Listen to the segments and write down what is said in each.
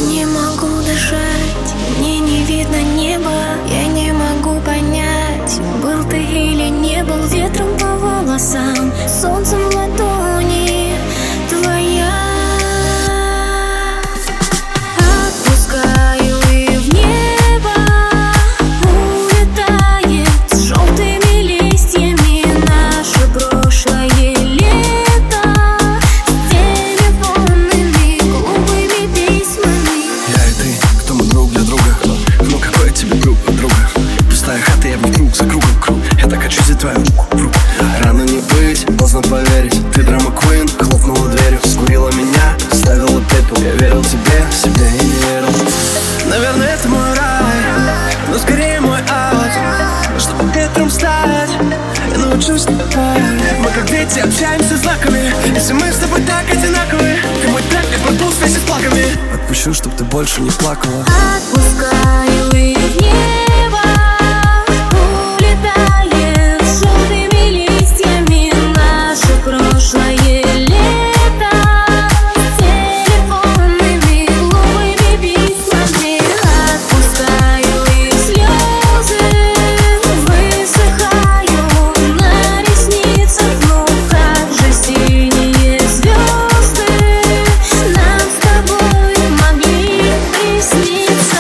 Не могу дышать, мне не видно неба. Я не могу понять, был ты или не был. Ветром по волосам, солнцем в ладони твоя. Отпускаю и в небо улетает с желтыми листьями наше прошлое лето, с телефонными глупыми письмами. Я и ты, кто мы друг для друга? Ну какой тебе друг, подруга? Пустая хата, я вокруг, за кругом круг. Я так хочу взять твою руку в руку. Рано не быть, поздно поверить. Ты драма квин, хлопнула дверью, скурила меня, ставила пепел. Я верил тебе, себе и не верил. Наверное, это мой рай, но скорее мой ад. Чтобы ветром стать, я научусь летать. Мы как дети общаемся знаками. Если мы с тобой так одинаковые, ты мой трек, я пропал вместе с плаками. Отпущу, чтоб ты больше не плакала. Отпускаю и в небо улетает с желтыми листьями наше прошлое лето, с телефонными глупыми письмами. Отпускаю и слезы высыхают на ресницах. Ну как же синие звезды нам с тобой могли присниться.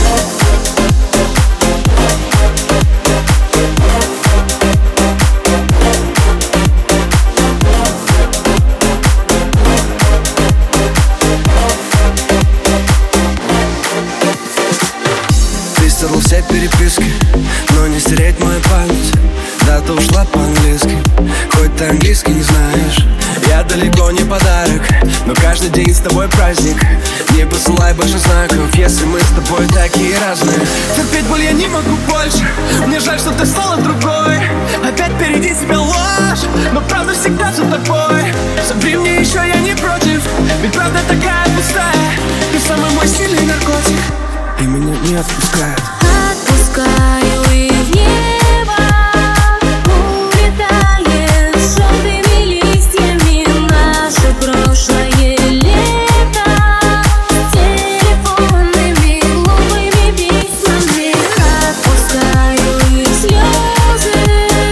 Ты стерла все переписки, но не стереть мою память. Да, ты ушла по-английски, хоть ты английский не знаешь. Я далеко не подарок, но каждый день с тобой праздник. Не посылай больше знаков, если мы с тобой такие разные. Терпеть боль я не могу больше, мне жаль, что ты стала другой. Опять впереди тебя ложь, но правда всегда за тобой. Собери мне еще, я не против, ведь правда такая пустая. Ты самый мой сильный наркотик, и меня не отпускает. Отпускаю и в небо улетает с желтыми листьями наше прошлое лето, с телефонными глупыми письмами. Отпускаю и слезы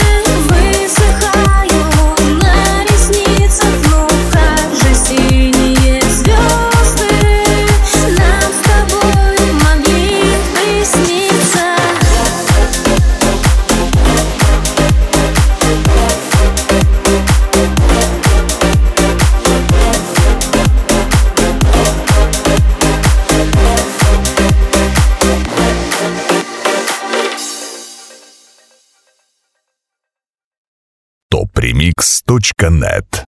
высыхают на ресницах. Ну как же синие звезды нам с тобой могли присниться. topremix.net